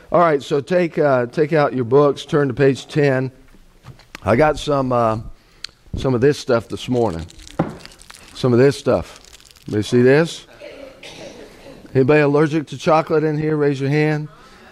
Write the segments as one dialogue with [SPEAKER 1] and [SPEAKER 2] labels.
[SPEAKER 1] All right, so take out your books, turn to page 10. I got some of this stuff this morning. Some of this stuff. Anybody see this? Anybody allergic to chocolate in here? Raise your hand.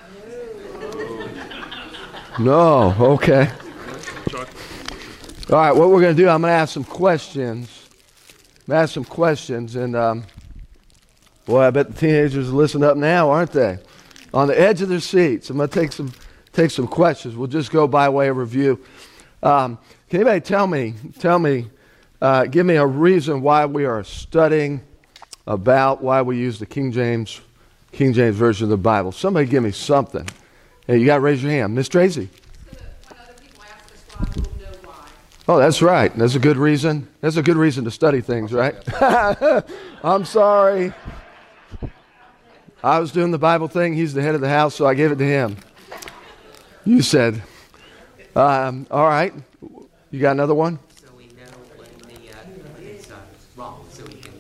[SPEAKER 1] No, okay. All right, what we're going to do, I'm going to ask some questions. And boy, I bet the teenagers are listening up now, aren't they? On the edge of their seats. I'm going to take some questions. We'll just go by way of review. Can anybody tell me, give me a reason why we are studying about why we use the King James Version of the Bible? Somebody give me something. Hey, you got to raise your hand. Miss Tracy.
[SPEAKER 2] So that when other people ask us why, we'll know why.
[SPEAKER 1] Oh, that's right. That's a good reason. That's a good reason to study things, right? I'm sorry. I was doing the Bible thing. He's the head of the house, so I gave it to him. You said. All right. You got another one?
[SPEAKER 3] So we know when it's wrong, so we can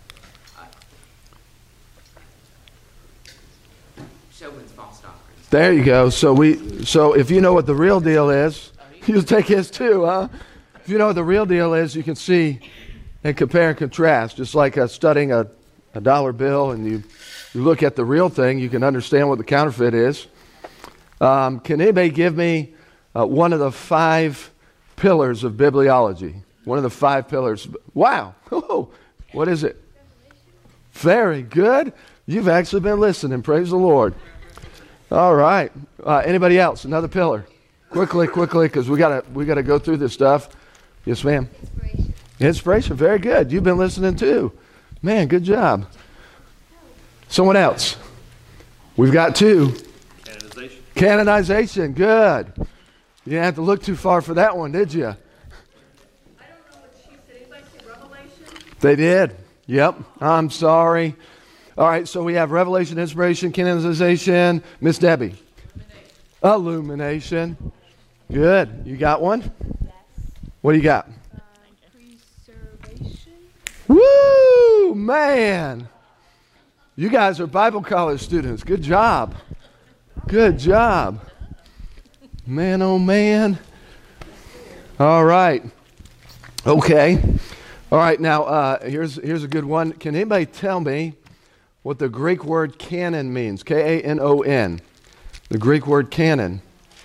[SPEAKER 3] show when it's false doctrine.
[SPEAKER 1] There you go. So if you know what the real deal is, you take his too, huh? If you know what the real deal is, you can see and compare and contrast. Just like studying a dollar bill, and you look at the real thing, you can understand what the counterfeit is. Can anybody give me one of the 5 pillars of bibliology? One of the 5 pillars. Wow. What is it? Very good. You've actually been listening. Praise the Lord. All right. Anybody else? Another pillar. Quickly, because we gotta go through this stuff. Yes, ma'am. Inspiration. Very good. You've been listening too. Man, good job. Someone else. We've got 2. Canonization. Good. You didn't have to look too far for that one, did you?
[SPEAKER 2] I don't know what she said. Anybody say Revelation?
[SPEAKER 1] They did. Yep. I'm sorry. All right, so we have revelation, inspiration, canonization. Miss Debbie. Illumination. Good. You got one?
[SPEAKER 4] Yes.
[SPEAKER 1] What do you got?
[SPEAKER 4] Preservation.
[SPEAKER 1] Woo, man. You guys are Bible college students. Good job. Good job. Man, oh man. All right. Okay. All right, now here's a good one. Can anybody tell me what the Greek word canon means? K-A-N-O-N. The Greek word canon.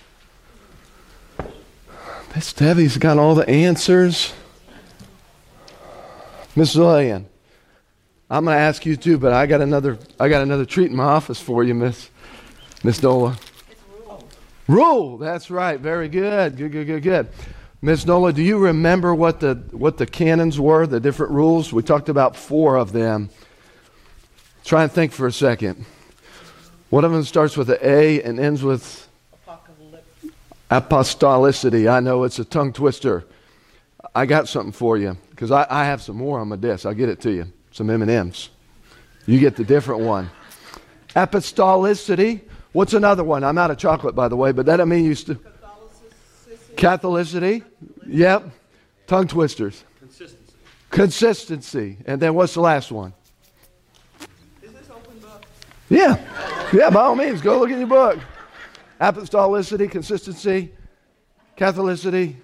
[SPEAKER 1] Miss Debbie's got all the answers. Miss Lillian, I'm going to ask you too, but I got another treat in my office for you, Miss Nola.
[SPEAKER 2] It's rule.
[SPEAKER 1] Rule. That's right. Very good. Good. Miss Nola, do you remember what the canons were? The different rules. We talked about 4 of them. Try and think for a second. One of them starts with an A and ends with apostolicity. I know it's a tongue twister. I got something for you because I have some more on my desk. I'll get it to you. Some M&Ms. You get the different one. Apostolicity. What's another one? I'm out of chocolate, by the way, but that I mean you still. Catholicity. Yep. Tongue twisters. Consistency. And then what's the last one?
[SPEAKER 5] Is this open book?
[SPEAKER 1] Yeah. Yeah, by all means, go look in your book. Apostolicity, consistency, Catholicity.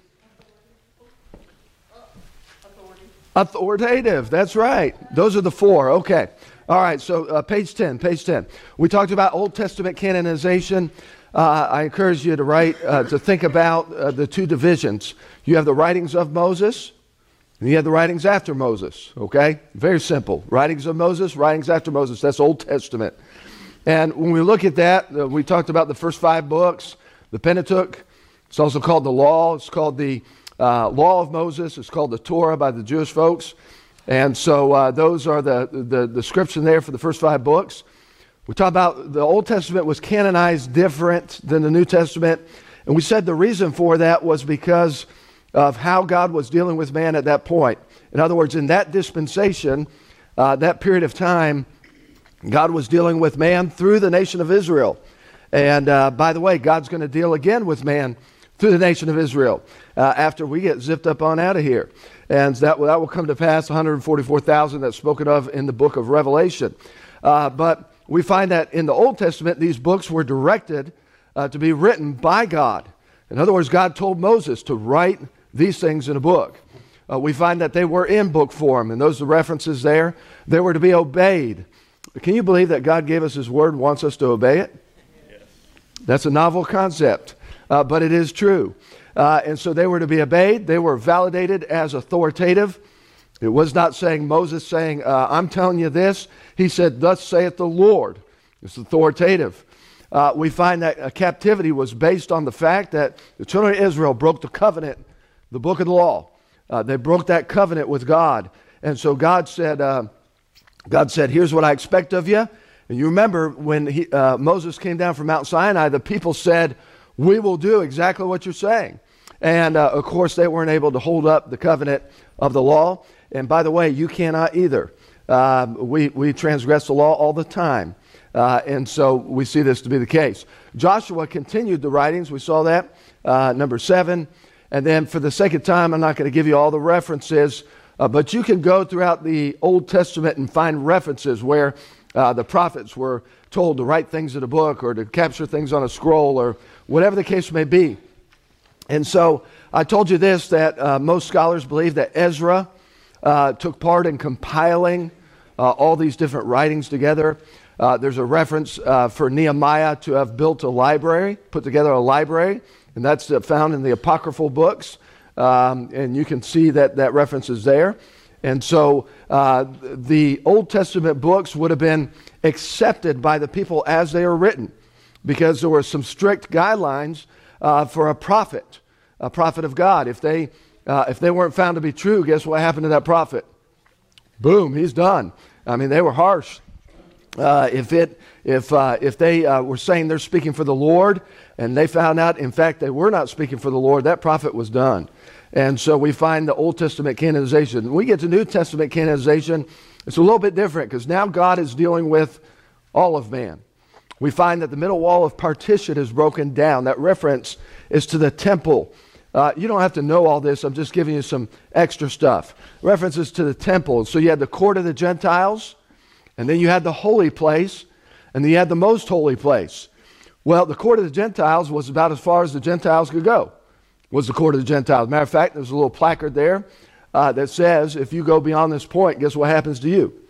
[SPEAKER 1] Authoritative. That's right. Those are the 4. Okay. All right. So page 10. We talked about Old Testament canonization. I encourage you to to think about the 2 divisions. You have the writings of Moses, and you have the writings after Moses. Okay? Very simple. Writings of Moses, writings after Moses. That's Old Testament. And when we look at that, we talked about the first 5 books, the Pentateuch. It's also called the Law. It's called the Law of Moses. It's called the Torah by the Jewish folks. And so those are the description there for the first 5 books. We talked about the Old Testament was canonized different than the New Testament. And we said the reason for that was because of how God was dealing with man at that point. In other words, in that dispensation, that period of time, God was dealing with man through the nation of Israel. And by the way, God's going to deal again with man through the nation of Israel after we get zipped up on out of here. And that will come to pass, 144,000 that's spoken of in the book of Revelation. But we find that in the Old Testament, these books were directed to be written by God. In other words, God told Moses to write these things in a book. We find that they were in book form, and those are the references there. They were to be obeyed. Can you believe that God gave us His Word and wants us to obey it? Yes. That's a novel concept, but it is true. And so they were to be obeyed. They were validated as authoritative. It was not saying Moses saying, I'm telling you this. He said, thus saith the Lord. It's authoritative. We find that captivity was based on the fact that the children of Israel broke the covenant, the book of the law. They broke that covenant with God. And so God said, here's what I expect of you. And you remember when Moses came down from Mount Sinai, the people said, we will do exactly what you're saying. And of course, they weren't able to hold up the covenant of the law. And by the way, you cannot either. We transgress the law all the time. And so we see this to be the case. Joshua continued the writings. We saw that, number 7. And then for the sake of time, I'm not going to give you all the references, but you can go throughout the Old Testament and find references where the prophets were told to write things in a book or to capture things on a scroll or whatever the case may be. And so I told you this, that most scholars believe that Ezra took part in compiling all these different writings together. There's a reference for Nehemiah to have built a library, put together a library, and that's found in the apocryphal books. And you can see that reference is there. And so the Old Testament books would have been accepted by the people as they are written, because there were some strict guidelines for a prophet of God. If they weren't found to be true, guess what happened to that prophet? Boom, he's done. I mean, they were harsh. If they were saying they're speaking for the Lord, and they found out, in fact, they were not speaking for the Lord, that prophet was done. And so we find the Old Testament canonization. When we get to New Testament canonization, it's a little bit different, because now God is dealing with all of man. We find that the middle wall of partition is broken down. That reference is to the temple. You don't have to know all this. I'm just giving you some extra stuff. References to the temple. So you had the court of the Gentiles, and then you had the holy place, and then you had the most holy place. Well, the court of the Gentiles was about as far as the Gentiles could go, was the court of the Gentiles. Matter of fact, there's a little placard there that says, if you go beyond this point, guess what happens to you?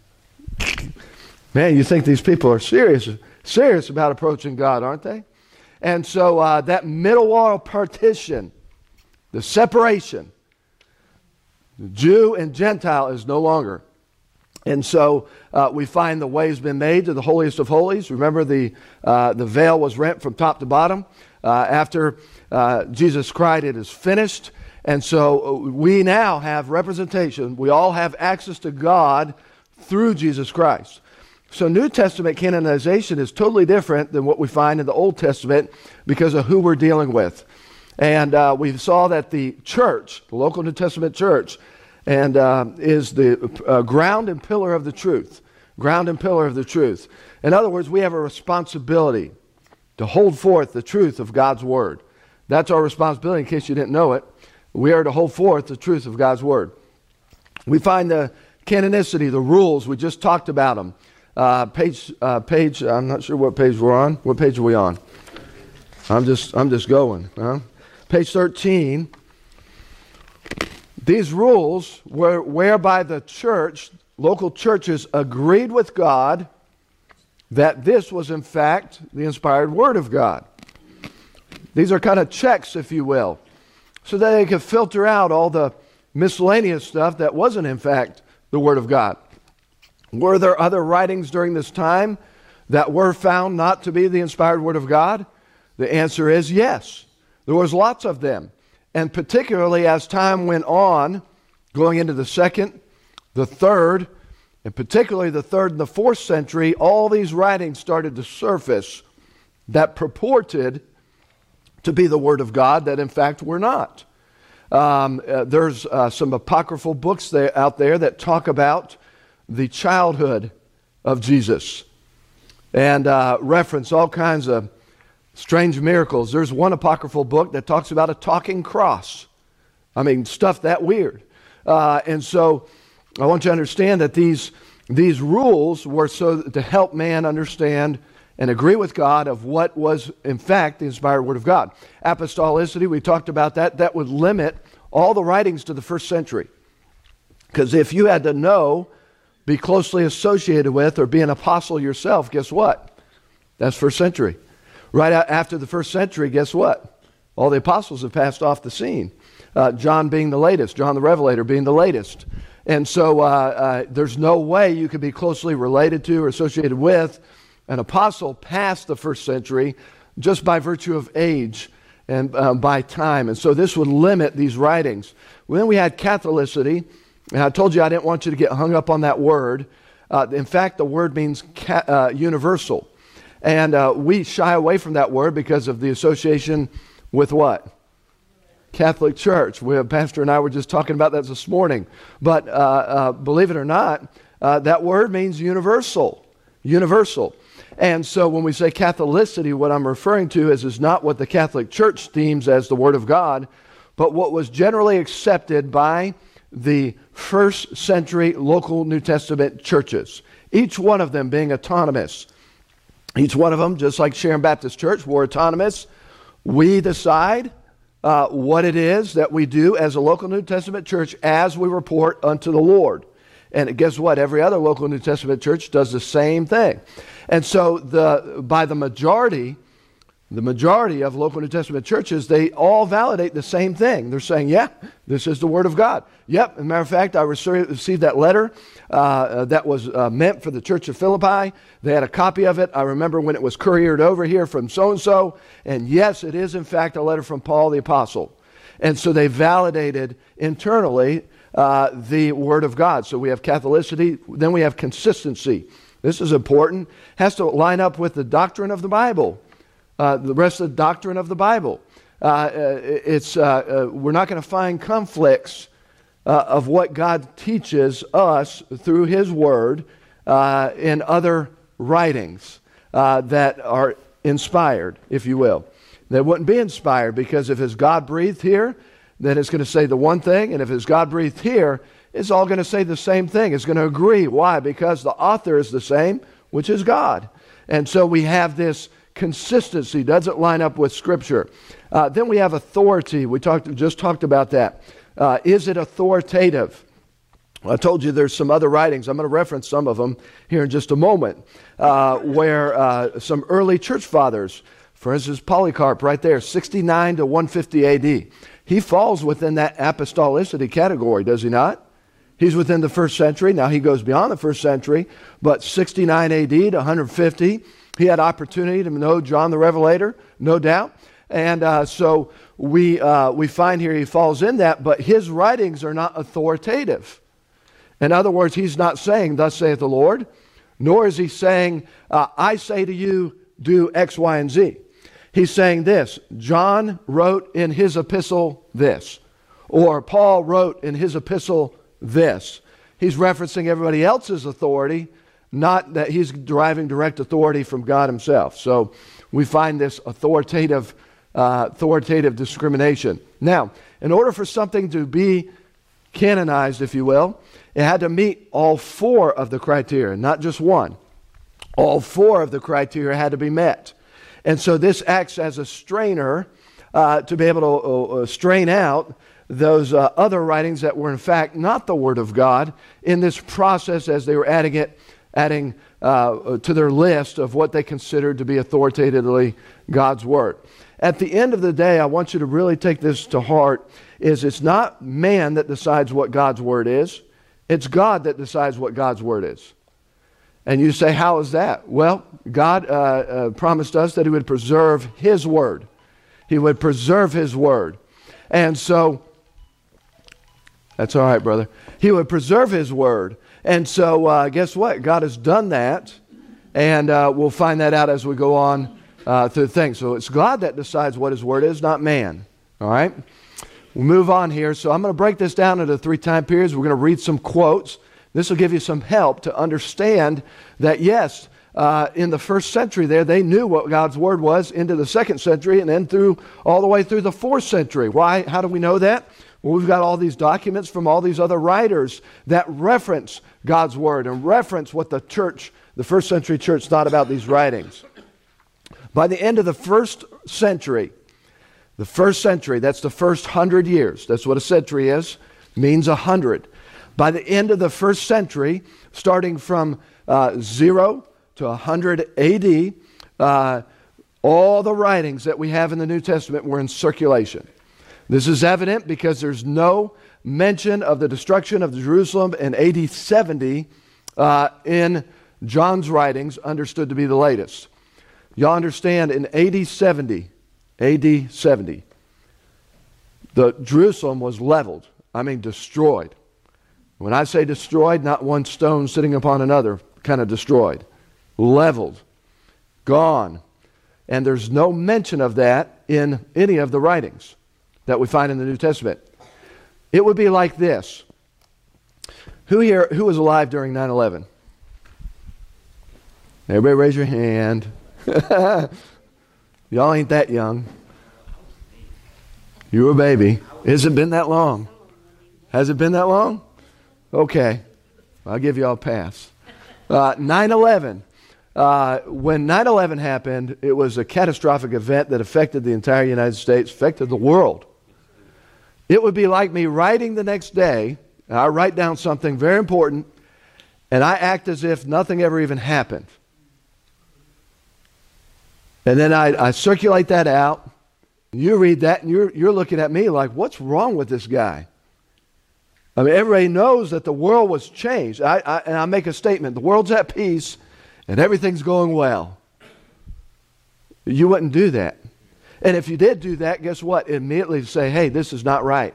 [SPEAKER 1] Man, you think these people are serious about approaching God, aren't they? And so that middle wall partition, the separation, the Jew and Gentile is no longer. And so we find the way's been made to the holiest of holies. Remember, the veil was rent from top to bottom. After Jesus cried, it is finished. And so we now have representation. We all have access to God through Jesus Christ. So New Testament canonization is totally different than what we find in the Old Testament because of who we're dealing with. And we saw that the church, the local New Testament church, and is the ground and pillar of the truth. Ground and pillar of the truth. In other words, we have a responsibility to hold forth the truth of God's Word. That's our responsibility, in case you didn't know it. We are to hold forth the truth of God's Word. We find the canonicity, the rules, we just talked about them. Page, I'm not sure what page we're on. What page are we on? I'm just going. Page 13. These rules were whereby the church, local churches, agreed with God that this was in fact the inspired Word of God. These are kind of checks, if you will, so that they could filter out all the miscellaneous stuff that wasn't in fact the Word of God. Were there other writings during this time that were found not to be the inspired Word of God? The answer is yes. There was lots of them. And particularly as time went on, going into the 2nd, the 3rd, and particularly the 3rd and the 4th century, all these writings started to surface that purported to be the Word of God that in fact were not. There's some apocryphal books out there that talk about the childhood of Jesus and reference all kinds of strange miracles. There's one apocryphal book that talks about a talking cross. I mean, stuff that weird. And so I want you to understand that these These rules were so to help man understand and agree with God of what was, in fact, the inspired Word of God. Apostolicity, we talked about that. That would limit all the writings to the first century. Because if you had to know, be closely associated with, or be an apostle yourself, guess what? That's first century. Right after the first century, guess what? All the apostles have passed off the scene. John being the latest, John the Revelator being the latest. And so there's no way you could be closely related to or associated with an apostle past the first century just by virtue of age and by time. And so this would limit these writings. Then we had Catholicity. And I told you I didn't want you to get hung up on that word. In fact, the word means universal. And we shy away from that word because of the association with what? Catholic Church. Pastor and I were just talking about that this morning. But believe it or not, that word means universal. Universal. And so when we say Catholicity, what I'm referring to is not what the Catholic Church deems as the Word of God, but what was generally accepted by the first century local New Testament churches. Each one of them being autonomous. Each one of them, just like Sharon Baptist Church, we're autonomous. We decide what it is that we do as a local New Testament church as we report unto the Lord. And guess what? Every other local New Testament church does the same thing. And so by the majority of local New Testament churches, they all validate the same thing. They're saying, yeah, this is the Word of God. Yep, as a matter of fact, I received that letter that was meant for the Church of Philippi. They had a copy of it. I remember when it was couriered over here from so-and-so. And yes, it is in fact a letter from Paul the Apostle. And so they validated internally the Word of God. So we have Catholicity, then we have consistency. This is important. Has to line up with the doctrine of the Bible. The rest of the doctrine of the Bible. We're not going to find conflicts of what God teaches us through His Word in other writings that are inspired, if you will. They wouldn't be inspired because if it's God-breathed here, then it's going to say the one thing, and if it's God-breathed here, it's all going to say the same thing. It's going to agree. Why? Because the author is the same, which is God. And so we have this consistency. Doesn't line up with Scripture. Then we have authority. We just talked about that. Is it authoritative? I told you there's some other writings. I'm going to reference some of them here in just a moment, where some early church fathers, for instance, Polycarp right there, 69 to 150 AD. He falls within that apostolicity category, does he not? He's within the first century. Now he goes beyond the first century, but 69 AD to 150, he had opportunity to know John the Revelator, no doubt. And so we find here he falls in that, but his writings are not authoritative. In other words, he's not saying, thus saith the Lord, nor is he saying, I say to you, do X, Y, and Z. He's saying this, John wrote in his epistle this, or Paul wrote in his epistle this. He's referencing everybody else's authority, not that he's deriving direct authority from God himself. So we find this authoritative discrimination. Now, in order for something to be canonized, if you will, it had to meet all four of the criteria, not just one. All four of the criteria had to be met. And so this acts as a strainer to be able to strain out those other writings that were in fact not the Word of God in this process as they were adding to their list of what they considered to be authoritatively God's Word. At the end of the day, I want you to really take this to heart, is it's not man that decides what God's Word is. It's God that decides what God's Word is. And you say, how is that? Well, God promised us that He would preserve His Word. He would preserve His Word. And so, that's all right, brother. He would preserve His Word. And so, guess what? God has done that. And we'll find that out as we go on through things. So it's God that decides what His Word is, not man. All right? We'll move on here. So I'm going to break this down into 3 time periods. We're going to read some quotes. This will give you some help to understand that, yes, in the first century there, they knew what God's Word was into the second century and then all the way through the fourth century. Why? How do we know that? Well, we've got all these documents from all these other writers that reference God's Word and reference what the church, the first century church, thought about these writings. By the end of the first century, that's the first 100 years. That's what a century is, means 100. By the end of the first century, starting from 0 to 100 AD, all the writings that we have in the New Testament were in circulation. This is evident because there's no mention of the destruction of Jerusalem in AD 70 in John's writings, understood to be the latest. Y'all understand, in AD 70, the Jerusalem was leveled. I mean destroyed. When I say destroyed, not one stone sitting upon another, kind of destroyed. Leveled. Gone. And there's no mention of that in any of the writings that we find in the New Testament. It would be like this. Who was alive during 9/11? Everybody raise your hand. Y'all ain't that young. You were a baby. Has it been that long? Has it been that long? Okay. I'll give you all a pass. 9/11. When 9/11 happened, it was a catastrophic event that affected the entire United States, affected the world. It would be like me writing the next day, and I write down something very important, and I act as if nothing ever even happened. And then I circulate that out. You read that, and you're looking at me like, what's wrong with this guy? I mean, everybody knows that the world was changed. And I make a statement, the world's at peace, and everything's going well. You wouldn't do that. And if you did do that, guess what? Immediately say, hey, this is not right.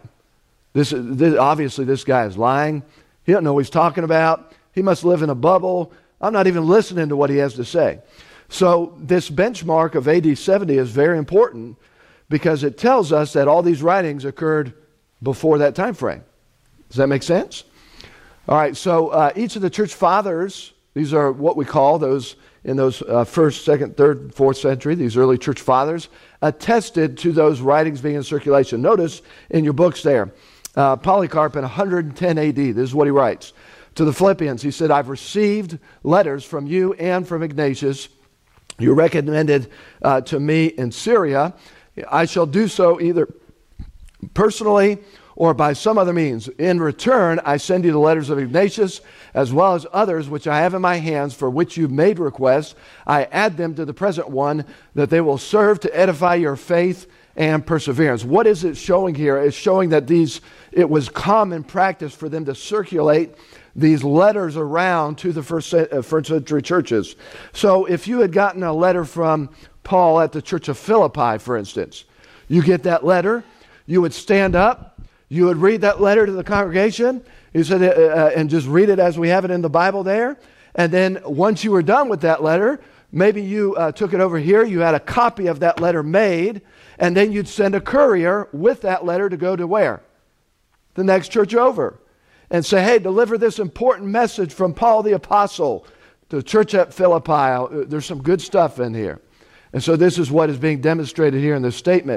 [SPEAKER 1] Obviously, this guy is lying. He doesn't know what he's talking about. He must live in a bubble. I'm not even listening to what he has to say. So this benchmark of AD 70 is very important because it tells us that all these writings occurred before that time frame. Does that make sense? All right, so each of the church fathers, these are what we call those in those first, second, third, fourth century, these early church fathers, attested to those writings being in circulation. Notice in your books there, Polycarp in 110 AD, this is what he writes. To the Philippians, he said, I've received letters from you and from Ignatius. You recommended to me in Syria. I shall do so either personally or by some other means. In return, I send you the letters of Ignatius, as well as others which I have in my hands, for which you made requests. I add them to the present one, that they will serve to edify your faith and perseverance. What is it showing here? It's showing that it was common practice for them to circulate these letters around to the first century churches. So if you had gotten a letter from Paul at the church of Philippi, for instance, you get that letter, you would stand up, you would read that letter to the congregation, he said, and just read it as we have it in the Bible there. And then once you were done with that letter, maybe you took it over here, you had a copy of that letter made, and then you'd send a courier with that letter to go to where? The next church over. And say, hey, deliver this important message from Paul the Apostle to the church at Philippi. There's some good stuff in here. And so this is what is being demonstrated here in this statement.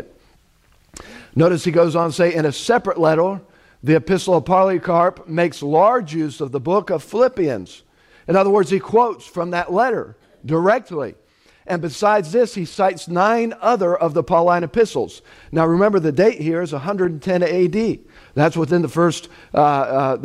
[SPEAKER 1] Notice he goes on to say, in a separate letter, the epistle of Polycarp makes large use of the book of Philippians. In other words, he quotes from that letter directly. And besides this, he cites 9 other of the Pauline epistles. Now remember, the date here is 110 AD. That's within the first, right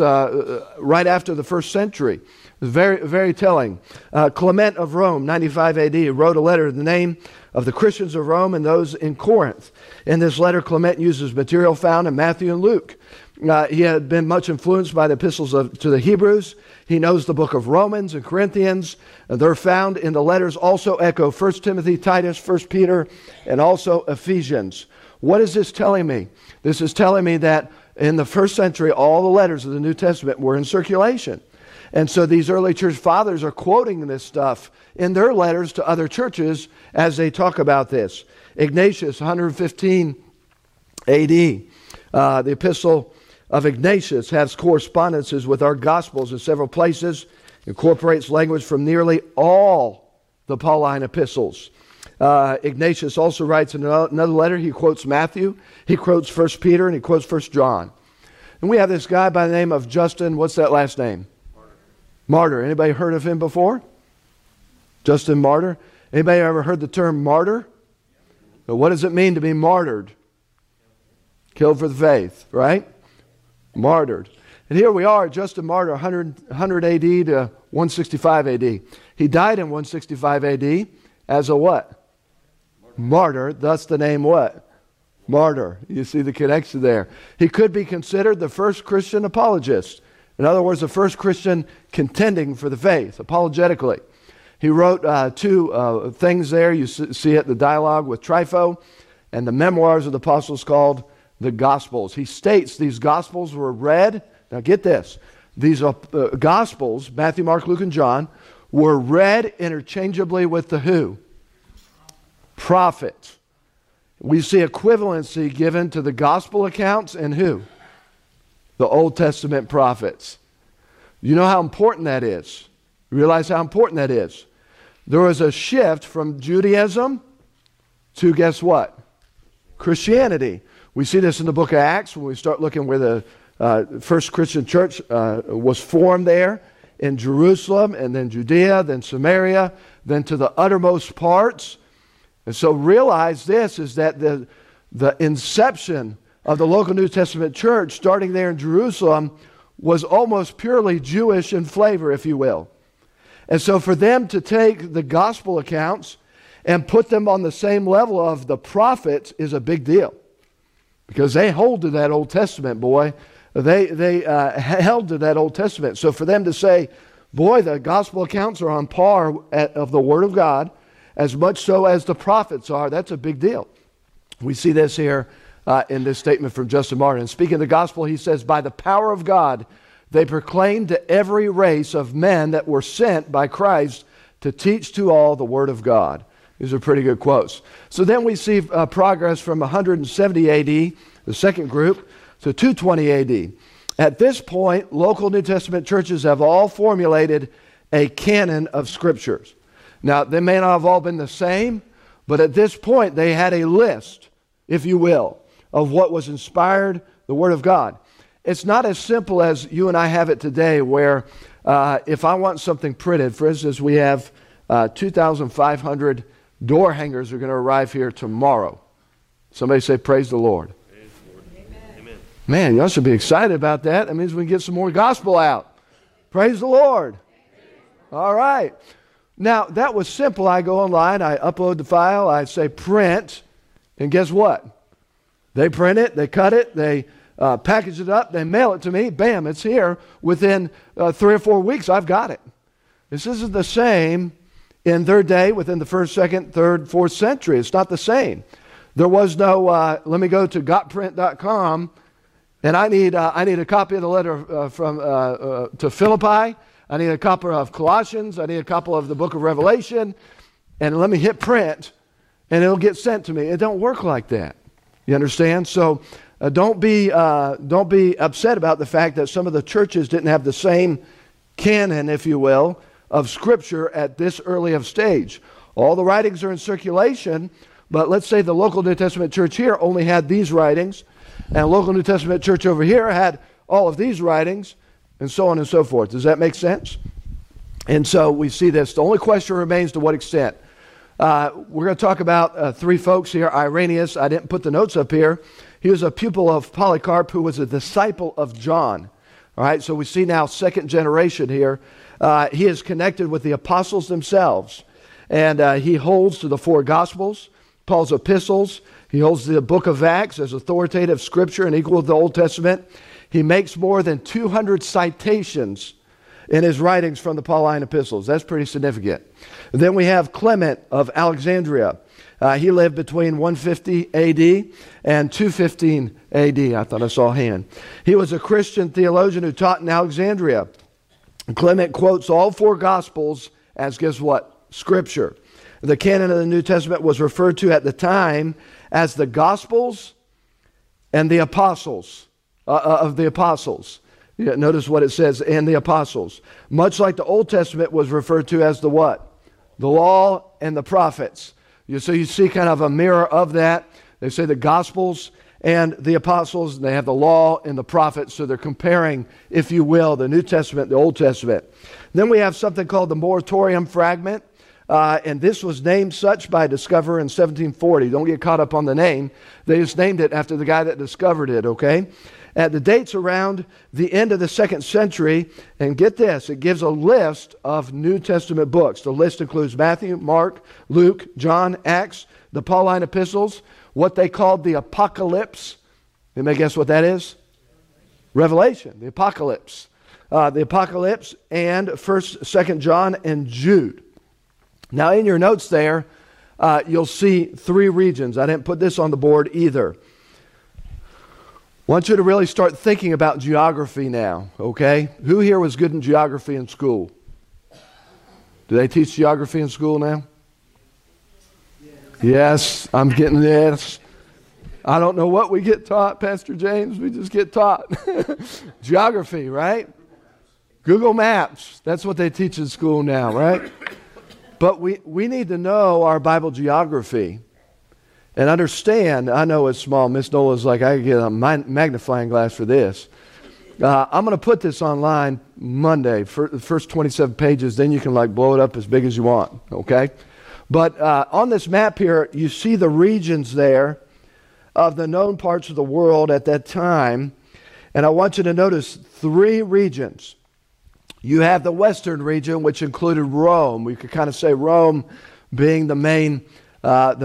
[SPEAKER 1] after the first century. Very, very telling. Clement of Rome, 95 AD, wrote a letter in the name of the Christians of Rome and those in Corinth. In this letter, Clement uses material found in Matthew and Luke. He had been much influenced by the epistles to the Hebrews. He knows the book of Romans and Corinthians. They're found in the letters also echo 1 Timothy, Titus, 1 Peter, and also Ephesians. What is this telling me? This is telling me that in the first century, all the letters of the New Testament were in circulation. And so these early church fathers are quoting this stuff in their letters to other churches as they talk about this. Ignatius, 115 AD. The epistle of Ignatius has correspondences with our Gospels in several places, incorporates language from nearly all the Pauline epistles. Ignatius also writes in another letter, he quotes Matthew, he quotes 1 Peter, and he quotes 1 John. And we have this guy by the name of Justin, what's that last name? Martyr. Anybody heard of him before? Justin Martyr. Anybody ever heard the term martyr? So what does it mean to be martyred? Killed for the faith, right? Martyred. And here we are, Justin Martyr, 100 AD to 165 AD. He died in 165 AD as a what? Martyr. Thus the name what? Martyr. You see the connection there. He could be considered the first Christian apologist. In other words, the first Christian contending for the faith, apologetically. He wrote two things there. You see it, the dialogue with Trypho and the memoirs of the apostles called the Gospels. He states these Gospels were read. Now get this. These Gospels, Matthew, Mark, Luke, and John, were read interchangeably with the who? Prophets. We see equivalency given to the Gospel accounts and who? The Old Testament prophets. You know how important that is? You realize how important that is? There was a shift from Judaism to, guess what? Christianity. We see this in the book of Acts when we start looking where the first Christian church was formed there in Jerusalem, and then Judea, then Samaria, then to the uttermost parts. And so realize this is that the inception of the local New Testament church, starting there in Jerusalem, was almost purely Jewish in flavor, if you will. And so for them to take the gospel accounts and put them on the same level of the prophets is a big deal. Because they hold to that Old Testament, boy. They held to that Old Testament. So for them to say, boy, the gospel accounts are on par of the Word of God, as much so as the prophets are, that's a big deal. We see this here in this statement from Justin Martyr. And speaking of the gospel, he says, by the power of God, they proclaimed to every race of men that were sent by Christ to teach to all the Word of God. These are pretty good quotes. So then we see progress from 170 AD, the second group, to 220 AD. At this point, local New Testament churches have all formulated a canon of scriptures. Now, they may not have all been the same, but at this point, they had a list, if you will, of what was inspired, the Word of God. It's not as simple as you and I have it today, where if I want something printed, for instance, we have 2,500 door hangers are going to arrive here tomorrow. Somebody say, praise the Lord.
[SPEAKER 5] Amen.
[SPEAKER 1] Man, y'all should be excited about that. That means we can get some more gospel out. Praise the Lord. All right. Now, that was simple. I go online, I upload the file, I say print, and guess what? They print it, they cut it, they package it up, they mail it to me, bam, it's here. Within 3 or 4 weeks, I've got it. This isn't the same in their day within the 1st, 2nd, 3rd, 4th century. It's not the same. There was no, let me go to gotprint.com, and I need a copy of the letter to Philippi. I need a copy of Colossians. I need a copy of the book of Revelation. And let me hit print, and it'll get sent to me. It don't work like that. You understand? So don't be upset about the fact that some of the churches didn't have the same canon, if you will, of Scripture at this early of stage. All the writings are in circulation, but let's say the local New Testament church here only had these writings, and the local New Testament church over here had all of these writings, and so on and so forth. Does that make sense? And so we see this. The only question remains to what extent. We're going to talk about 3 folks here. Irenaeus, I didn't put the notes up here. He was a pupil of Polycarp, who was a disciple of John. All right, so we see now 2nd generation here. He is connected with the apostles themselves. And he holds to the 4 Gospels, Paul's epistles. He holds the book of Acts as authoritative scripture and equal to the Old Testament. He makes more than 200 citations in his writings from the Pauline epistles. That's pretty significant. Then we have Clement of Alexandria. He lived between 150 AD and 215 AD. I thought I saw a hand. He was a Christian theologian who taught in Alexandria. Clement quotes all 4 Gospels as, guess what? Scripture. The canon of the New Testament was referred to at the time as the Gospels and the Apostles. Of the apostles. Yeah, notice what it says, and the apostles. Much like the Old Testament was referred to as the what? The law and the prophets. So you see kind of a mirror of that. They say the Gospels and the Apostles, and they have the law and the prophets. So they're comparing, if you will, the New Testament, the Old Testament. Then we have something called the Moratorium Fragment. And this was named such by a discoverer in 1740. Don't get caught up on the name. They just named it after the guy that discovered it, okay? At the dates around the end of the 2nd century, and get this, it gives a list of New Testament books. The list includes Matthew, Mark, Luke, John, Acts, the Pauline epistles, what they called the Apocalypse. Anybody guess what that is? Revelation, the Apocalypse. The Apocalypse and 1st, 2nd John, and Jude. Now in your notes there, you'll see 3 regions. I didn't put this on the board either. I want you to really start thinking about geography now, okay? Who here was good in geography in school? Do they teach geography in school now? Yes, I'm getting this. I don't know what we get taught, Pastor James. We just get taught. Geography, right? Google Maps. That's what they teach in school now, right? But we need to know our Bible geography and understand. I know it's small. Miss Nola's like, I get a magnifying glass for this. I'm going to put this online Monday for the first 27 pages. Then you can like blow it up as big as you want, okay? But on this map here, you see the regions there of the known parts of the world at that time. And I want you to notice 3 regions. You have the western region, which included Rome. We could kind of say Rome being the main hub,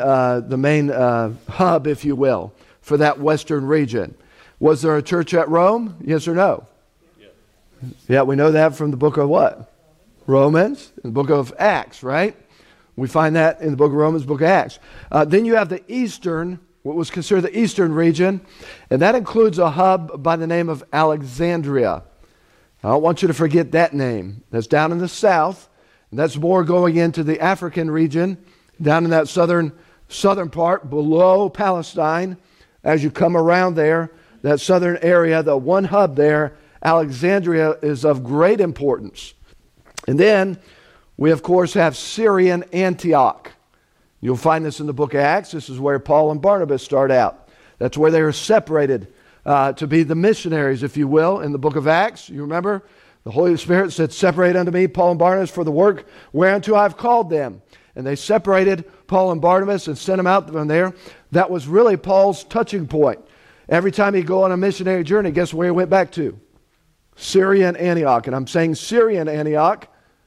[SPEAKER 1] if you will, for that western region. Was there a church at Rome? Yes or no? Yeah, we know that from the book of what? Romans, the book of Acts, right? We find that in the book of Romans, book of Acts. Then you have the eastern, what was considered the eastern region, and that includes a hub by the name of Alexandria. I don't want you to forget that name. That's down in the south. And that's more going into the African region, down in that southern part below Palestine. As you come around there, that southern area, the one hub there, Alexandria, is of great importance. And then we, of course, have Syrian Antioch. You'll find this in the book of Acts. This is where Paul and Barnabas start out. That's where they were separated to be the missionaries, if you will, in the book of Acts. You remember? The Holy Spirit said, separate unto me Paul and Barnabas for the work whereunto I've called them. And they separated Paul and Barnabas and sent them out from there. That was really Paul's touching point. Every time he'd go on a missionary journey, guess where he went back to? Syrian Antioch. And I'm saying Syrian Antioch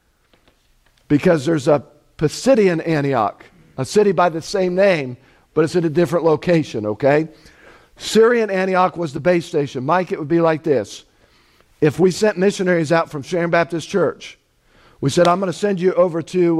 [SPEAKER 1] because there's a Pisidian Antioch, a city by the same name, but it's in a different location, okay? Syrian Antioch was the base station. Mike, it would be like this. If we sent missionaries out from Sharon Baptist Church, we said, I'm going to send you over to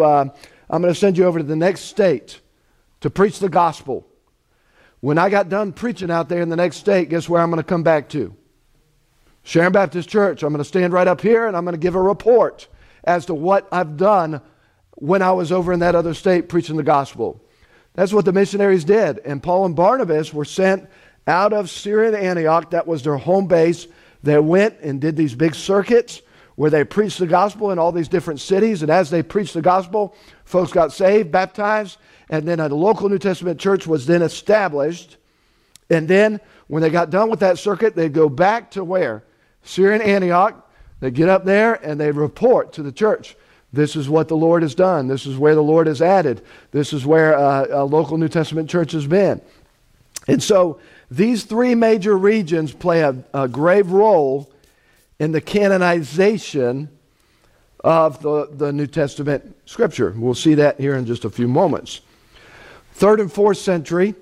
[SPEAKER 1] the next state to preach the gospel. When I got done preaching out there in the next state, guess where I'm going to come back to? Sharon Baptist Church. I'm going to stand right up here and I'm going to give a report as to what I've done when I was over in that other state preaching the gospel. That's what the missionaries did. And Paul and Barnabas were sent out of Syrian Antioch. That was their home base. They went and did these big circuits where they preached the gospel in all these different cities. And as they preached the gospel, folks got saved, baptized, and then a local New Testament church was then established. And then when they got done with that circuit, they'd go back to where? Syrian Antioch. They'd get up there and they'd report to the church. This is what the Lord has done. This is where the Lord has added. This is where a local New Testament church has been. And so these 3 major regions play a grave role in the canonization of the New Testament Scripture. We'll see that here in just a few moments. 3rd and 4th century,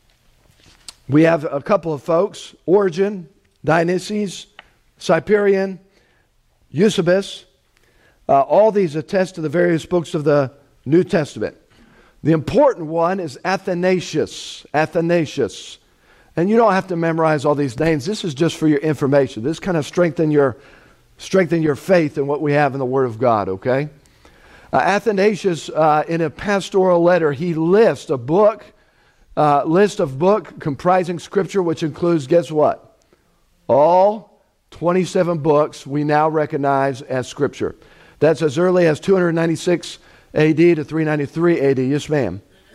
[SPEAKER 1] we have a couple of folks, Origen, Dionysius, Cyprian, Eusebius. All these attest to the various books of the New Testament. The important one is Athanasius. Athanasius. And you don't have to memorize all these names. This is just for your information. This kind of strengthen your faith in what we have in the Word of God, okay? Athanasius, in a pastoral letter, he lists a list of book comprising Scripture, which includes, guess what? All 27 books we now recognize as Scripture. That's as early as 296 AD to 393 AD. Yes, ma'am.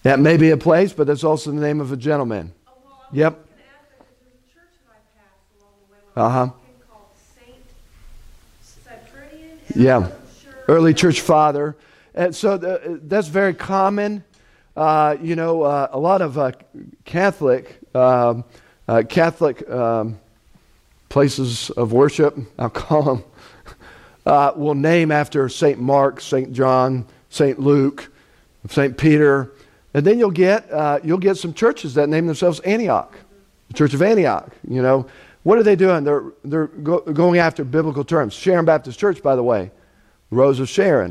[SPEAKER 1] That may be a place, but that's also the name of a gentleman.
[SPEAKER 2] Oh, well, I was
[SPEAKER 1] Yep.
[SPEAKER 2] looking at that, 'cause there's a church that I passed along the way when I was
[SPEAKER 1] Uh-huh.
[SPEAKER 2] walking called Saint Cyprian, and
[SPEAKER 1] Yeah.
[SPEAKER 2] I wasn't sure.
[SPEAKER 1] Early church father. And so that's very common. A lot of Catholic places of worship, I'll call them, will name after St. Mark, St. John, St. Luke, St. Peter. And then you'll get some churches that name themselves Antioch, the Church of Antioch. What are they doing? They're going after biblical terms. Sharon Baptist Church, by the way, Rose of Sharon,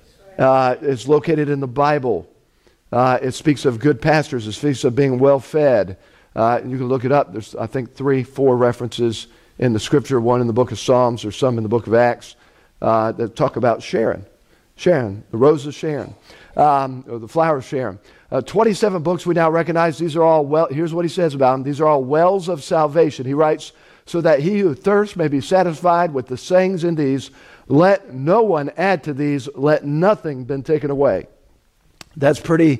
[SPEAKER 1] is located in the Bible. It speaks of good pastors. It speaks of being well fed. You can look it up. There's, I think, 3-4 references in the Scripture, one in the book of Psalms or some in the book of Acts, that talk about Sharon. Sharon, the Rose of Sharon, or the Flower of Sharon. 27 books we now recognize. These are all, here's what he says about them. These are all wells of salvation. He writes, so that he who thirsts may be satisfied with the sayings in these. Let no one add to these. Let nothing be taken away. That's pretty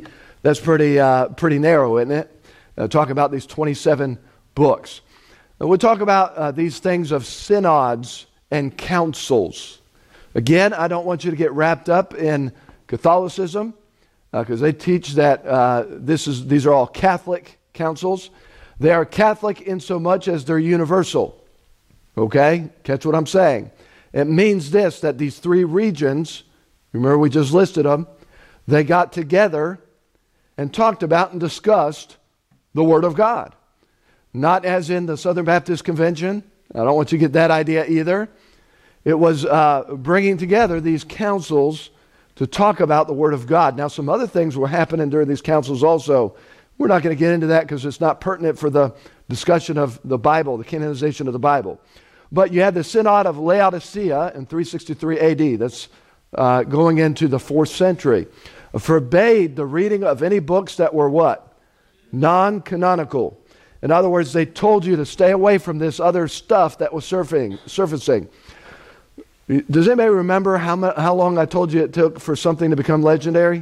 [SPEAKER 1] narrow, isn't it? Talk about these 27 books. And we'll talk about these things of synods and councils. Again, I don't want you to get wrapped up in Catholicism, because they teach that these are all Catholic councils. They are Catholic in so much as they're universal. Okay? Catch what I'm saying. It means this, that these 3 regions, remember we just listed them, they got together and talked about and discussed the Word of God. Not as in the Southern Baptist Convention. I don't want you to get that idea either. It was bringing together these councils to talk about the Word of God. Now, some other things were happening during these councils also. We're not going to get into that because it's not pertinent for the discussion of the Bible, the canonization of the Bible. But you had the Synod of Laodicea in 363 AD. That's going into the 4th century. Forbade the reading of any books that were what? Non-canonical. In other words, they told you to stay away from this other stuff that was surfacing. Does anybody remember how long I told you it took for something to become legendary?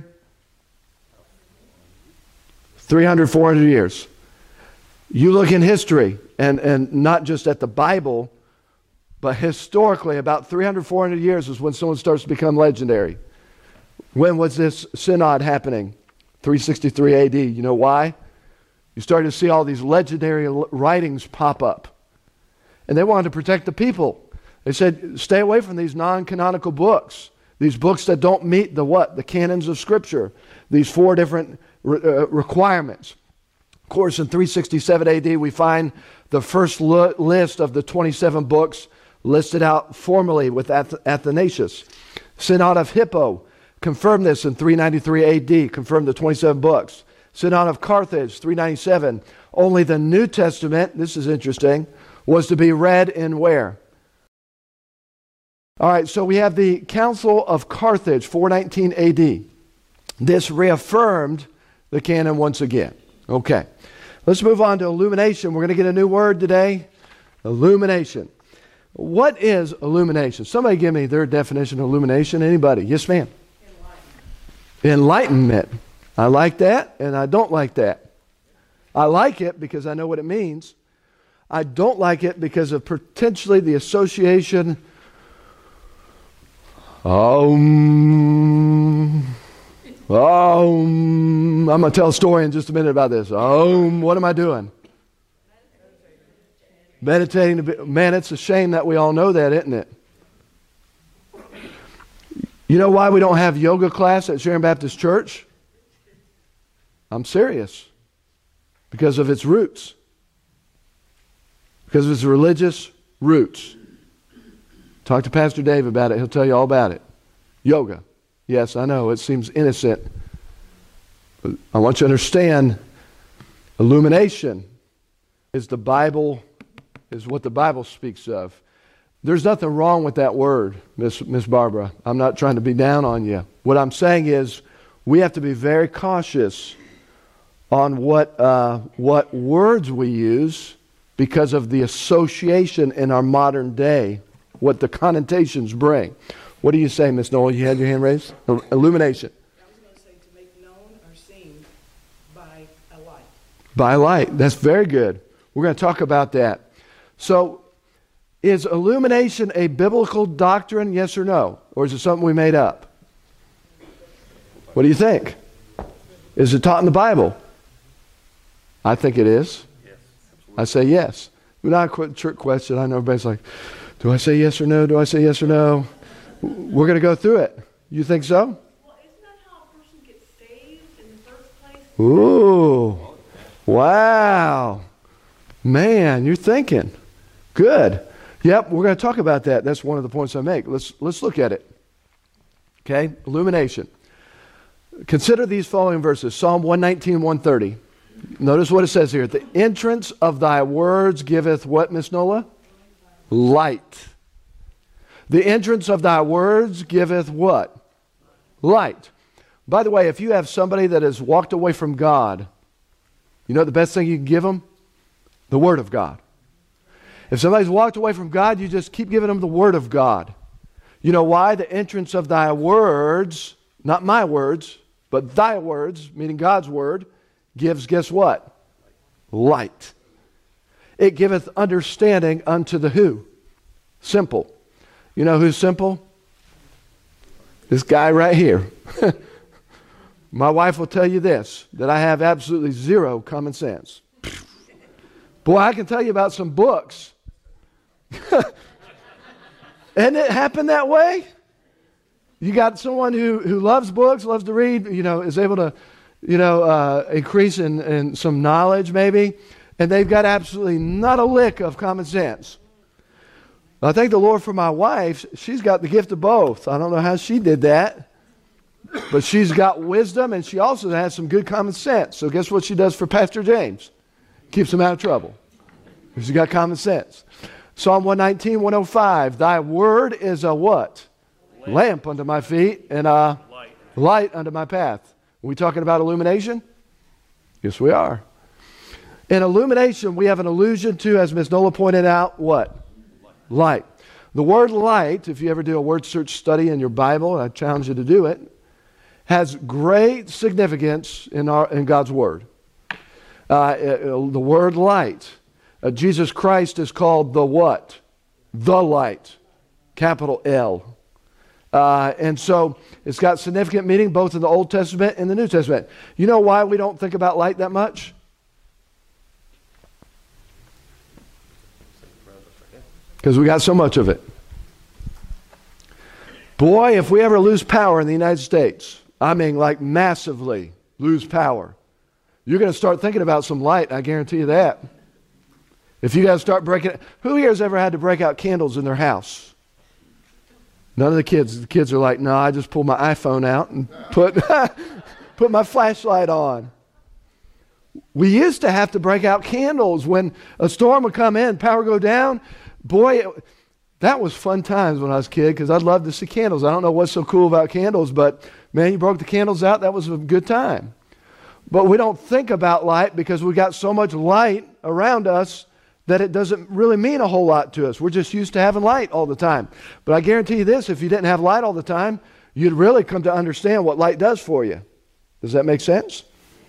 [SPEAKER 1] 300, 400 years. You look in history, and not just at the Bible, but historically, about 300, 400 years is when someone starts to become legendary. When was this synod happening? 363 AD. You know why? You started to see all these legendary writings pop up. And they wanted to protect the people. They said, stay away from these non-canonical books. These books that don't meet the what? The canons of Scripture. These 4 different requirements. Of course, in 367 AD, we find the first list of the 27 books listed out formally with Athanasius. Synod of Hippo confirmed this in 393 AD, confirmed the 27 books. Synod of Carthage, 397. Only the New Testament, this is interesting, was to be read in where? All right, so we have the Council of Carthage, 419 AD. This reaffirmed the canon once again. Okay, let's move on to illumination. We're going to get a new word today. Illumination. What is illumination? Somebody give me their definition of illumination. Anybody? Yes, ma'am. Enlightenment. I like that, and I don't like that. I like it because I know what it means. I don't like it because of potentially the association. I'm going to tell a story in just a minute about this. What am I doing? Meditating. Man, it's a shame that we all know that, isn't it? You know why we don't have yoga class at Sharon Baptist Church? I'm serious. Because of its roots. Because of its religious roots. Talk to Pastor Dave about it. He'll tell you all about it. Yoga. Yes, I know. It seems innocent. But I want you to understand, illumination is the Bible, is what the Bible speaks of. There's nothing wrong with that word, Miss Barbara. I'm not trying to be down on you. What I'm saying is we have to be very cautious on what words we use because of the association in our modern day, what the connotations bring. What do you say, Miss Noel? You had your hand raised? Illumination.
[SPEAKER 5] I was going to say to make known or seen
[SPEAKER 1] By light. That's very good. We're going to talk about that. So, is illumination a biblical doctrine, yes or no? Or is it something we made up? What do you think? Is it taught in the Bible? I think it is.
[SPEAKER 5] Yes, absolutely.
[SPEAKER 1] I say yes. Not a trick question. I know everybody's like, do I say yes or no? Do I say yes or no? We're going to go through it. You think so?
[SPEAKER 2] Well, isn't that how a person gets saved in the first place?
[SPEAKER 1] Ooh. Wow. Man, you're thinking. Good. Yep, we're going to talk about that. That's one of the points I make. Let's look at it. Okay, illumination. Consider these following verses. Psalm 119, 130. Notice what it says here. The entrance of thy words giveth what, Miss Nola? Light. The entrance of thy words giveth what? Light. By the way, if you have somebody that has walked away from God, you know the best thing you can give them? The Word of God. If somebody's walked away from God, you just keep giving them the Word of God. You know why? The entrance of thy words, not my words, but thy words, meaning God's Word, gives, guess what? Light. It giveth understanding unto the who? Simple. You know who's simple? This guy right here. My wife will tell you this, that I have absolutely zero common sense. Boy, I can tell you about some books. And it happened that way? You got someone who loves books, loves to read, is able to, increase in some knowledge maybe, and they've got absolutely not a lick of common sense. I thank the Lord for my wife. She's got the gift of both. I don't know how she did that, but she's got wisdom and she also has some good common sense. So guess what she does for Pastor James? Keeps him out of trouble. She's got common sense. Psalm 119, 105. Thy word is a what? Lamp unto my feet and a light unto my path. Are we talking about illumination? Yes, we are. In illumination, we have an allusion to, as Ms. Nola pointed out, what? Light. The word light, if you ever do a word search study in your Bible, I challenge you to do it, has great significance in God's Word. The word light. Jesus Christ is called the what? The light. Capital L. And so it's got significant meaning both in the Old Testament and the New Testament. You know why we don't think about light that much? Because we got so much of it. Boy, if we ever lose power in the United States, I mean like massively lose power, you're going to start thinking about some light, I guarantee you that. If you guys start breaking, who here has ever had to break out candles in their house? None of the kids. The kids are like, no, I just pull my iPhone out and put my flashlight on. We used to have to break out candles when a storm would come in, power go down. Boy, that was fun times when I was a kid because I'd love to see candles. I don't know what's so cool about candles, but man, you broke the candles out, that was a good time. But we don't think about light because we got so much light around us that it doesn't really mean a whole lot to us. We're just used to having light all the time. But I guarantee you this, if you didn't have light all the time, you'd really come to understand what light does for you. Does that make sense?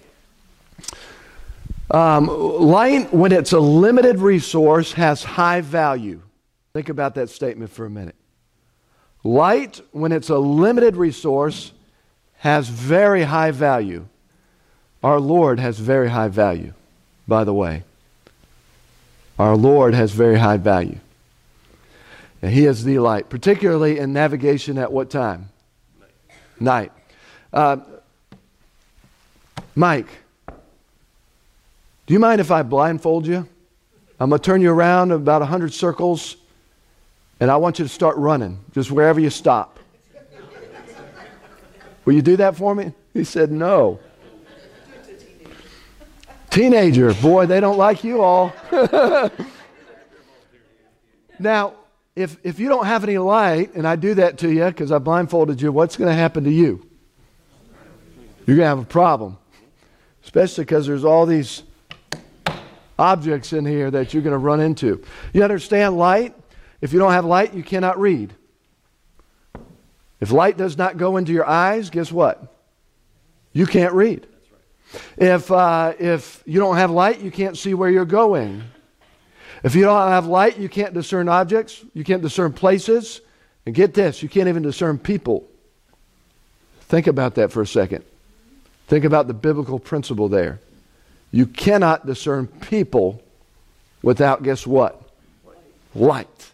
[SPEAKER 1] Light, when it's a limited resource, has high value. Think about that statement for a minute. Light, when it's a limited resource, has very high value. Our Lord has very high value, by the way. Our Lord has very high value. And He is the light, particularly in navigation at what time? Night. Mike, do you mind if I blindfold you? I'm going to turn you around about 100 circles, and I want you to start running, just wherever you stop. Will you do that for me? He said, no. Teenager, boy, they don't like you all. Now, if you don't have any light, and I do that to you because I blindfolded you, what's going to happen to you? You're going to have a problem. Especially because there's all these objects in here that you're going to run into. You understand light? If you don't have light, you cannot read. If light does not go into your eyes, guess what? You can't read. If you don't have light, you can't see where you're going. If you don't have light, you can't discern objects. You can't discern places. And get this, you can't even discern people. Think about that for a second. Think about the biblical principle there. You cannot discern people without, guess what? Light.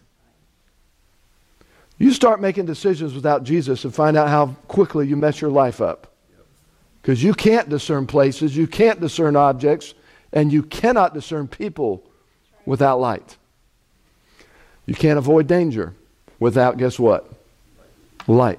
[SPEAKER 1] You start making decisions without Jesus and find out how quickly you mess your life up. Because you can't discern places, you can't discern objects, and you cannot discern people without light. You can't avoid danger without, guess what? Light.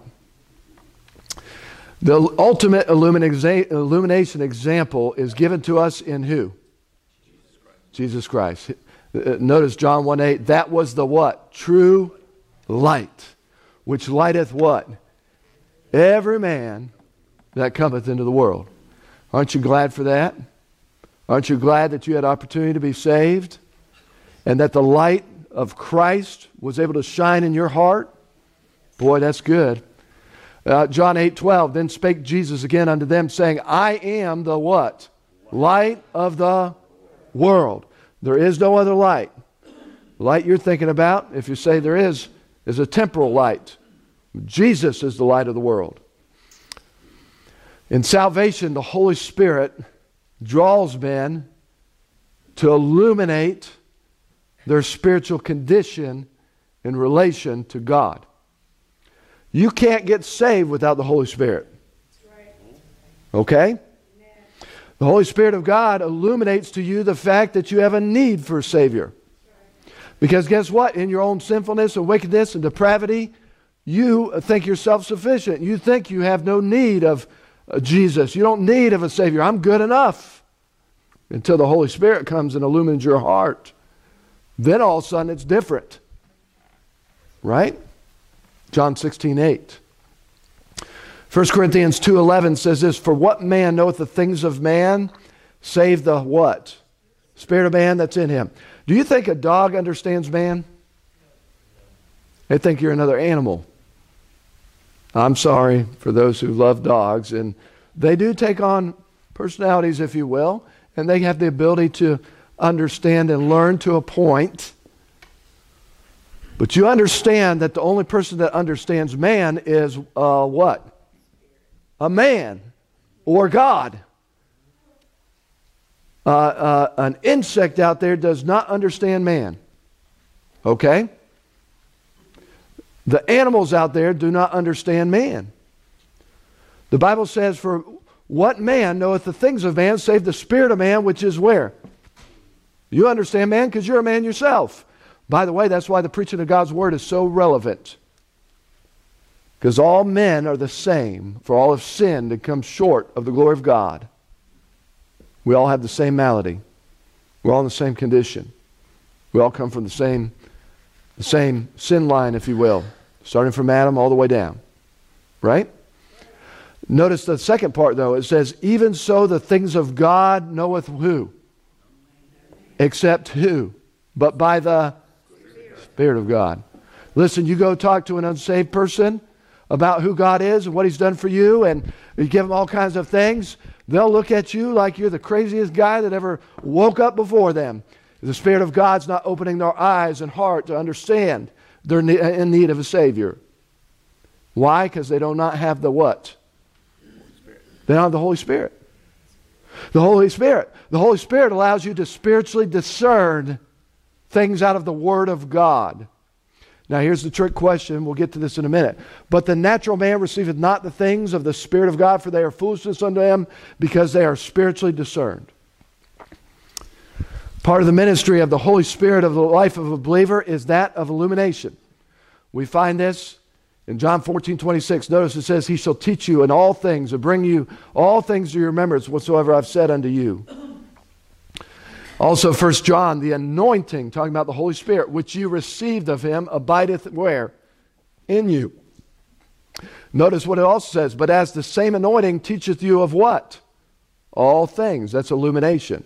[SPEAKER 1] The ultimate illumination example is given to us in who? Jesus Christ. Notice John 1:8. That was the what? True light, which lighteth what? Every man that cometh into the world. Aren't you glad for that? Aren't you glad that you had opportunity to be saved? And that the light of Christ was able to shine in your heart? Boy, that's good. John 8:12, then spake Jesus again unto them, saying, I am the what? Light of the world. There is no other light. The light you're thinking about, if you say there is a temporal light. Jesus is the light of the world. In salvation, the Holy Spirit draws men to illuminate their spiritual condition in relation to God. You can't get saved without the Holy Spirit. Okay? The Holy Spirit of God illuminates to you the fact that you have a need for a Savior. Because guess what? In your own sinfulness and wickedness and depravity, you think you're self-sufficient. You think you have no need of Jesus. You don't need of a Savior. I'm good enough. Until the Holy Spirit comes and illumines your heart. Then all of a sudden it's different. Right? John 16:8. 1 Corinthians 2:11 says this, for what man knoweth the things of man, save the what? Spirit of man that's in him. Do you think a dog understands man? They think you're another animal. I'm sorry for those who love dogs, and they do take on personalities, if you will, and they have the ability to understand and learn to a point. But you understand that the only person that understands man is what? A man or God. An insect out there does not understand man. Okay? The animals out there do not understand man. The Bible says, for what man knoweth the things of man, save the spirit of man, which is where? You understand man because you're a man yourself. By the way, that's why the preaching of God's word is so relevant. Because all men are the same, for all have sinned and come short of the glory of God. We all have the same malady. We're all in the same condition. We all come from the same sin line, if you will, starting from Adam all the way down. Right? Notice the second part, though. It says, even so the things of God knoweth who? Except who? But by the Spirit of God. Listen, you go talk to an unsaved person about who God is and what He's done for you, and you give them all kinds of things, they'll look at you like you're the craziest guy that ever woke up before them. The Spirit of God's not opening their eyes and heart to understand they're in need of a Savior. Why? Because they do not have the what? They don't have the Holy Spirit. The Holy Spirit. The Holy Spirit allows you to spiritually discern things out of the Word of God. Now here's the trick question. We'll get to this in a minute. But the natural man receiveth not the things of the Spirit of God, for they are foolishness unto him, because they are spiritually discerned. Part of the ministry of the Holy Spirit of the life of a believer is that of illumination. We find this in John 14:26. Notice it says, He shall teach you in all things, and bring you all things to your remembrance, whatsoever I've said unto you. Also 1 John, the anointing, talking about the Holy Spirit, which you received of Him, abideth where? In you. Notice what it also says, but as the same anointing teacheth you of what? All things. That's illumination.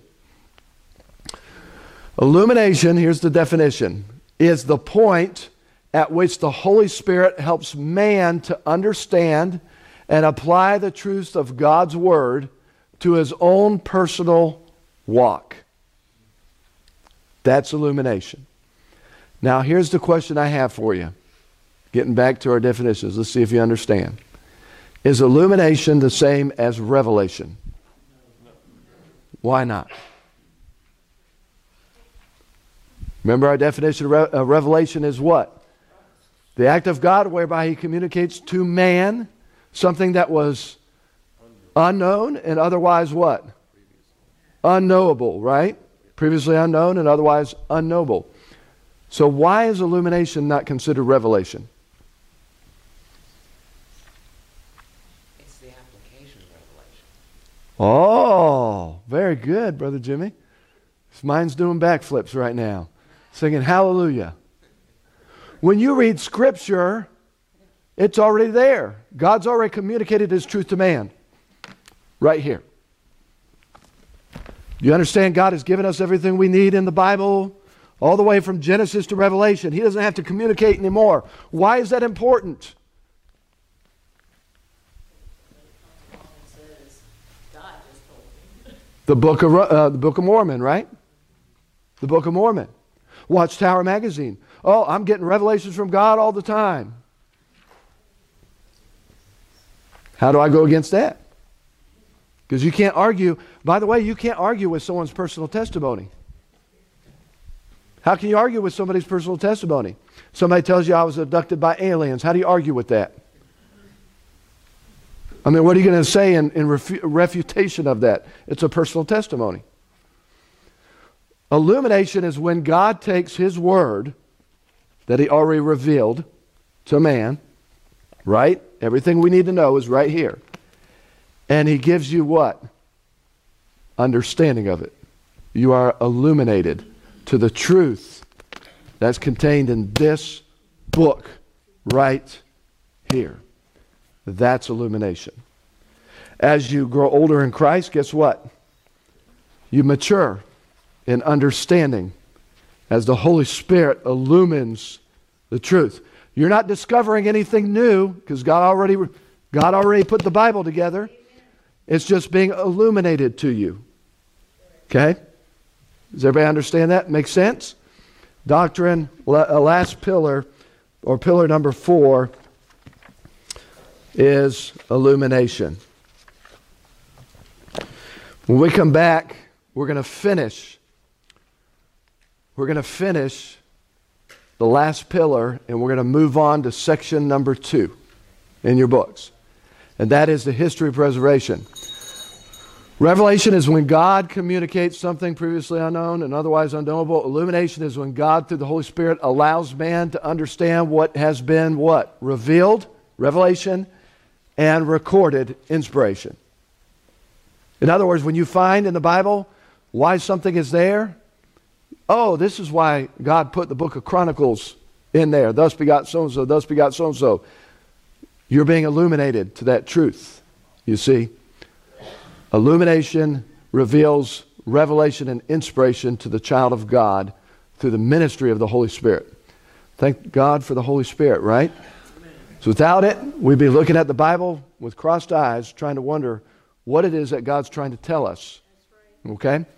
[SPEAKER 1] Illumination, here's the definition, is the point at which the Holy Spirit helps man to understand and apply the truths of God's Word to his own personal walk. That's illumination. Now, here's the question I have for you. Getting back to our definitions, let's see if you understand. Is illumination the same as revelation? Why not? Remember, our definition of revelation is what? The act of God whereby he communicates to man something that was unknown and otherwise what? Unknowable, right? Previously unknown and otherwise unknowable. So why is illumination not considered revelation?
[SPEAKER 3] It's the application of revelation.
[SPEAKER 1] Oh, very good, Brother Jimmy. His mind's doing backflips right now, singing hallelujah. When you read Scripture, it's already there. God's already communicated his truth to man. Right here. You understand God has given us everything we need in the Bible, all the way from Genesis to Revelation. He doesn't have to communicate anymore. Why is that important? The Book of Mormon, right? The Book of Mormon. Watchtower Magazine. Oh, I'm getting revelations from God all the time. How do I go against that? Because you can't argue. By the way, you can't argue with someone's personal testimony. How can you argue with somebody's personal testimony? Somebody tells you I was abducted by aliens. How do you argue with that? I mean, what are you going to say in refutation of that? It's a personal testimony. Illumination is when God takes his word that he already revealed to man, right? Everything we need to know is right here. And he gives you what? Understanding of it. You are illuminated to the truth that's contained in this book right here. That's illumination. As you grow older in Christ, guess what? You mature in understanding as the Holy Spirit illumines the truth. You're not discovering anything new because God already put the Bible together. It's just being illuminated to you. Okay? Does everybody understand that? Make sense? Doctrine, last pillar, or pillar number 4, is illumination. When we come back, we're going to finish. We're going to finish the last pillar, and we're going to move on to section number 2 in your books. And that is the history of preservation. Revelation is when God communicates something previously unknown and otherwise unknowable. Illumination is when God, through the Holy Spirit, allows man to understand what has been what? Revealed, revelation, and recorded, inspiration. In other words, when you find in the Bible why something is there, oh, this is why God put the book of Chronicles in there. Thus begot so-and-so, thus begot so-and-so. You're being illuminated to that truth, you see. Illumination reveals revelation and inspiration to the child of God through the ministry of the Holy Spirit. Thank God for the Holy Spirit, right? So without it, we'd be looking at the Bible with crossed eyes, trying to wonder what it is that God's trying to tell us. Okay?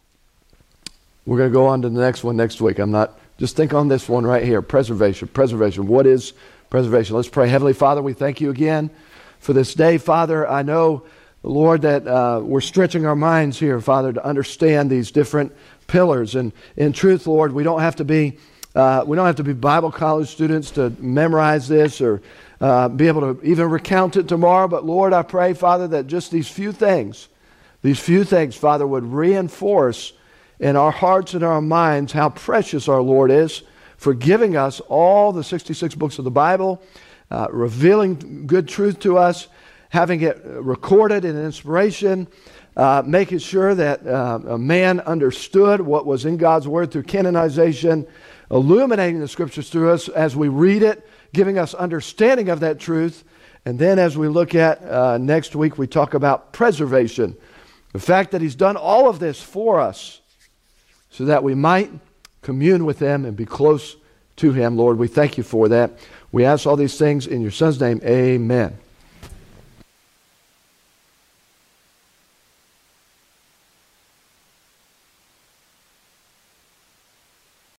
[SPEAKER 1] We're going to go on to the next one next week. Just think on this one right here. Preservation. Preservation. What is preservation? Let's pray. Heavenly Father, we thank you again for this day. Father, I know, Lord, that we're stretching our minds here, Father, to understand these different pillars. And in truth, Lord, we don't have to be Bible college students to memorize this or be able to even recount it tomorrow. But Lord, I pray, Father, that just these few things, Father, would reinforce in our hearts and our minds how precious our Lord is for giving us all the 66 books of the Bible, revealing good truth to us, having it recorded in inspiration, making sure that a man understood what was in God's Word through canonization, illuminating the Scriptures through us as we read it, giving us understanding of that truth. And then as we look at next week, we talk about preservation. The fact that He's done all of this for us so that we might commune with Him and be close to Him. Lord, we thank you for that. We ask all these things in your Son's name. Amen.